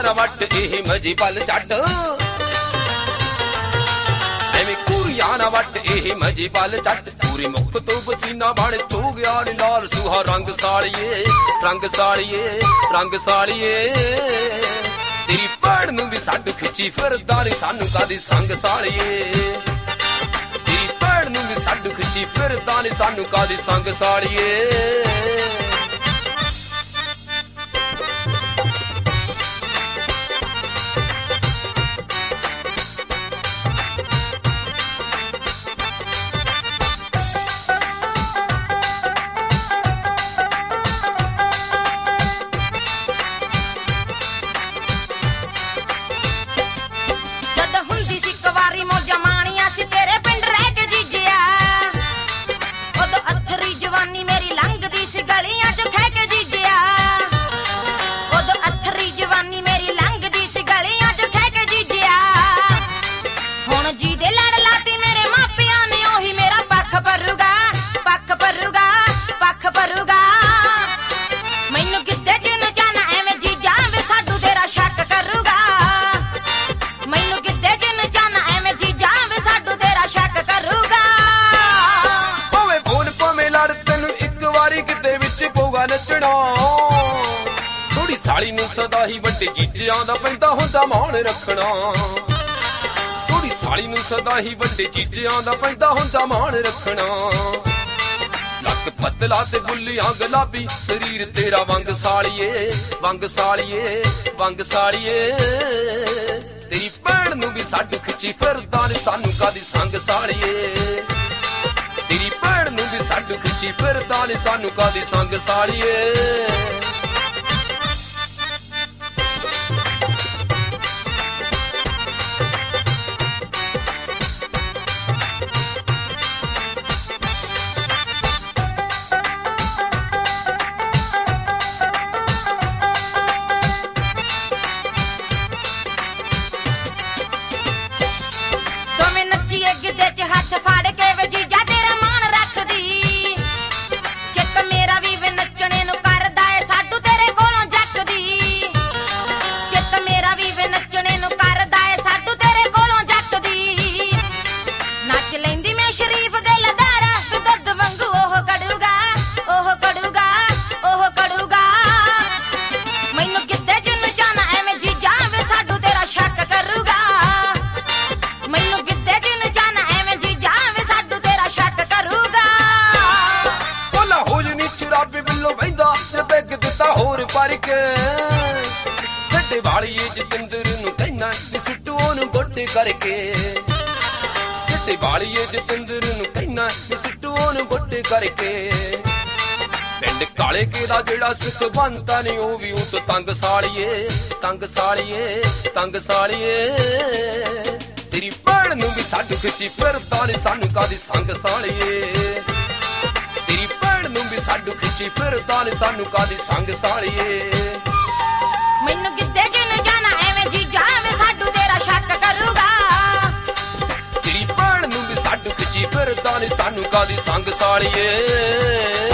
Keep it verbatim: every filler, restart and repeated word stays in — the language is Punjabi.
ਨਾ ਵੱਟ ਇਹ ਮਜੀ ਪਲ ਛੱਡ ਐਵੇਂ ਕੁੜੀਆਂ ਨਾ ਵੱਟ ਇਹ ਮਜੀ ਪਲ ਛੱਡ ਪੂਰੀ ਮੁੱਖ ਤੋਂ ਪਸੀਨਾ ਬਣ ਚੋ ਗਿਆ ਨੀ ਲਾਲ ਸੁਹਾ ਰੰਗ ਸਾਲੀਏ ਰੰਗ ਸਾਲੀਏ ਰੰਗ ਸਾਲੀਏ ਤੇਰੀ ਭੈਣ ਨੂੰ ਵੀ ਸਾਡੂ ਖਿੱਚੀ ਫਿਰਦਾ ਨੀ ਸਾਨੂੰ ਕਾਦੀ ਸੰਗ ਸਾਲੀਏ ਤੇਰੀ ਭੈਣ ਨੂੰ ਵੀ ਸਾਡੂ ਖਿੱਚੀ ਫਿਰਦਾ ਨੀ ਸਾਨੂੰ ਕਾਦੀ ਸੰਗ ਸਾਲੀਏ ਥੋੜੀ ਸਾਲੀ ਨੂੰ ਸਦਾ ਹੀ ਵੱਡੇ ਜੀਜਿਆਂ ਦਾ ਪੈਂਦਾ ਹੁੰਦਾ ਮਾਣ ਰੱਖਣਾ ਥੋੜੀ ਸਾਲੀ ਨੂੰ ਸਦਾ ਹੀ ਵੱਡੇ ਜੀਜਿਆਂ ਦਾ ਪੈਂਦਾ ਹੁੰਦਾ ਮਾਣ ਰੱਖਣਾ ਲੱਕ ਪਤਲਾ ਤੇ ਬੁੱਲੀਆਂ ਗੁਲਾਬੀ ਸਰੀਰ ਤੇਰਾ ਵੰਗ ਸਾਲੀਏ ਵੰਗ ਸਾਲੀਏ ਵੰਗ ਸਾਲੀਏ ਤੇਰੀ ਭੈਣ ਨੂੰ ਵੀ ਸਾਡੂ ਖਿੱਚੀ ਫਿਰਦਾ ਨੀ ਸਾਨੂੰ ਕਾਦੀ ਸੰਗ ਸਾਲੀਏ ਤੇਰੀ ਭੈਣ ਨੂੰ ਵੀ ਸਾਡੂ ਖਿੱਚੀ ਫਿਰਦਾ ਨੀ ਸਾਨੂੰ ਕਾਦੀ ਸੰਗ ਸਾਲੀਏ ਗਿੱਧੇ ਚ ਹੱਥ ਫੜ ਕੇ ਵੇ ਜੀਜਾ ਤੇਰਾ ਮਾਣ ਰੱਖਦੀ ਚਿੱਤ ਮੇਰਾ ਵੀ ਵੇ ਨੱਚਣੇ ਨੂੰ ਕਰਦਾ ਏ ਸਾਡੂ ਤੇਰੇ ਕੋਲੋਂ ਜੱਕਦੀ ਚਿੱਤ ਮੇਰਾ ਵੀ ਵੇ ਨੱਚਣੇ ਨੂੰ ਕਰਦਾ ਏ ਸਾਡੂ ਤੇਰੇ ਕੋਲੋਂ ਜੱਕਦੀ ਨੱਚ ਲੈਂਦੀ ਮੈਂ ਸ਼ਰੀਫ ਦਿਲ ਦਾਰਾ ਵੇ ਦੁੱਧ ਵਾਂਗੂ ਉਹ ਕੜੂਗਾ ਉਹ ਕੜੂਗਾ ਉਹ ਕੜੂਗਾ ਮੈਨੂੰ ਗਿੱਧੇ ਚ ਨਚਾਣਾ ਐਵੇਂ ਜੀਜਾ ਵੇ ਸਾਡੂ ਤੇਰਾ ਸ਼ੱਕ ਕਰੂਗਾ ਮੈਨੂੰ ਗਿੱਧੇ ਚ ਹੋਰ ਪਰ ਕੇ ਛੱਡੇ ਵਾਲੀਏ ਜਤਿੰਦਰ ਨੂੰ ਕਹਿਣਾ ਨੀ ਸੁੱਟੂ ਉਹਨੂੰ ਗੋਡੇ ਕਰਕੇ ਛੱਡੇ ਵਾਲੀਏ ਜਤਿੰਦਰ ਨੂੰ ਕਹਿਣਾ ਨੀ ਸੁੱਟੂ ਉਹਨੂੰ ਗੋਡੇ ਕਰਕੇ ਪਿੰਡ ਕਾਲੇ ਕੇ ਦਾ ਜਿਹੜਾ ਸੁਖਵੰਤਾ ਨੇ ਉਹ ਵੀ ਉਹ ਤੋਂ ਤੰਗ ਸਾਲੀਏ ਤੰਗ ਸਾਲੀਏ ਤੰਗ ਸਾਲੀਏ ਤੇਰੀ ਭੈਣ ਨੂੰ ਵੀ ਸਾਡੂ ਖਿੱਚੀ ਫਿਰਦਾ ਨੀ ਸਾਨੂੰ ਕਾਦੀ ਸੰਗ ਸਾਲੀਏ ਤੇਰੀ ਭੈਣ ਨੂੰ ਵੀ ਸਾਡੂ ਖਿੱਚੀ ਫਿਰਦਾ ਨੀ ਸਾਨੂੰ ਕਾਦੀ ਸੰਗ ਸਾਲੀਏ ਮੈਨੂੰ ਗਿੱਧੇ ਚ ਨਚਾਣਾ ਐਵੇਂ ਜੀਜਾ ਵੇ ਸਾਡੂ ਤੇਰਾ ਸ਼ੱਕ ਕਰੂਗਾ ਤੇਰੀ ਭੈਣ ਨੂੰ ਵੀ ਸਾਡੂ ਖਿੱਚੀ ਫਿਰਦਾ ਨੀ ਸਾਨੂੰ ਕਾਦੀ ਸੰਗ ਸਾਲੀਏ